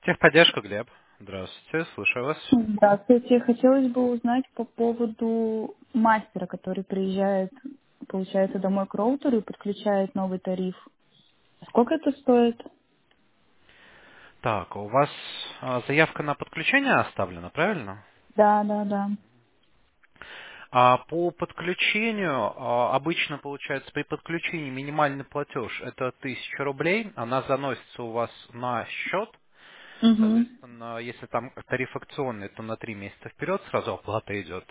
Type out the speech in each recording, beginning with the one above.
Техподдержка, Глеб. Здравствуйте, слушаю вас. Здравствуйте. Хотелось бы узнать по поводу мастера, который приезжает, получается, домой к роутеру и подключает новый тариф. Сколько это стоит? Так, у вас заявка на подключение оставлена, правильно? Да, да, да. По подключению, обычно получается при подключении минимальный платеж это 1000 рублей, она заносится у вас на счет, Угу. соответственно, если там тариф акционный, то на 3 месяца вперед сразу оплата идет.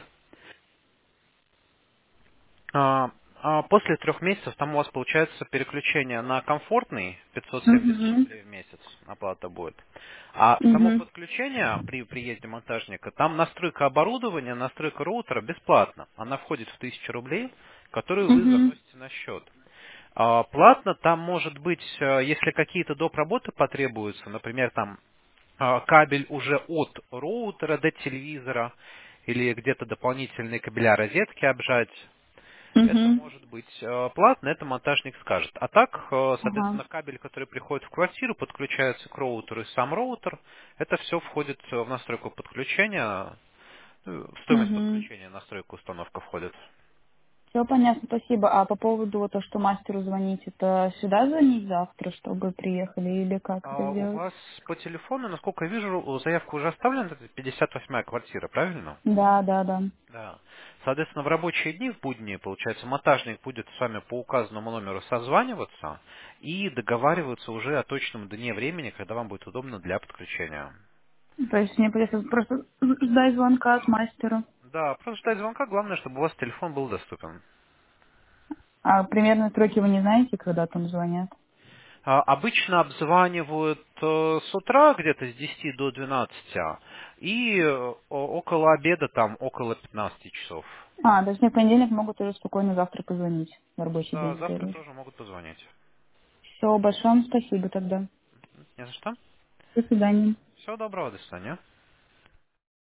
После 3 месяцев там у вас получается переключение на комфортный 570 Угу. рублей в месяц оплата будет. А само Угу. подключение при приезде монтажника, там настройка оборудования, настройка роутера бесплатно. Она входит в 1000 рублей, которую вы Угу. заносите на счет. Платно там может быть, если какие-то доп. Работы потребуются, например, там кабель уже от роутера до телевизора или где-то дополнительные кабеля розетки обжать, это Угу. может быть платно, это монтажник скажет. А так, Ага. соответственно, кабель, который приходит в квартиру, подключается к роутеру и сам роутер, это все входит в настройку подключения, в стоимость Угу. подключения, настройка установка входит. Все понятно, спасибо. А по поводу вот то, что мастеру звонить, это сюда звонить завтра, чтобы приехали, или как это У сделать? вас по телефону, насколько я вижу, заявка уже оставлена, это 58-я квартира, правильно? Да, да, да. Да. Соответственно, в рабочие дни, в будни, получается, монтажник будет с вами по указанному номеру созваниваться и договариваться уже о точном дне времени, когда вам будет удобно для подключения. То есть мне придется просто ждать звонка от мастера. Да, просто ждать звонка, главное, чтобы у вас телефон был доступен. А примерно сроки вы не знаете, когда там звонят? Обычно обзванивают с утра где-то с 10 до 12 и около обеда там около 15 часов. То есть мне в понедельник могут уже спокойно завтра позвонить в рабочий Да, день завтра первый. тоже могут позвонить. Все, большое вам спасибо тогда. Не за что. До свидания. Всего доброго, до свидания.